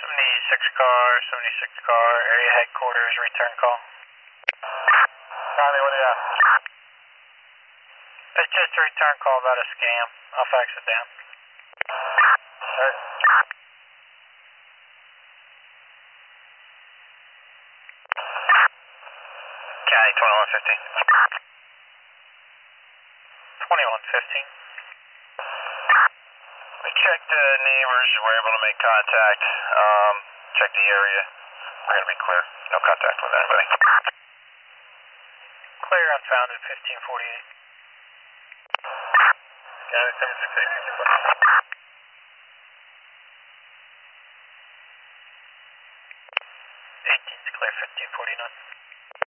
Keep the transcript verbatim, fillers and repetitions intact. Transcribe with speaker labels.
Speaker 1: seventy-six car, seventy-six car, area headquarters, return call.
Speaker 2: Charlie, what do you have?
Speaker 1: It's just a return call about a scam. I'll fax it down.
Speaker 2: Alright.
Speaker 1: County twenty-one fifteen. twenty-one fifteen.
Speaker 2: We checked the neighbors, we're able to make contact. Um, check the area. We're going to be clear. No contact with anybody.
Speaker 1: Clear unfounded, fifteen forty-eight.
Speaker 2: County seven six eight.
Speaker 1: eighteen's clear, fifteen forty-nine.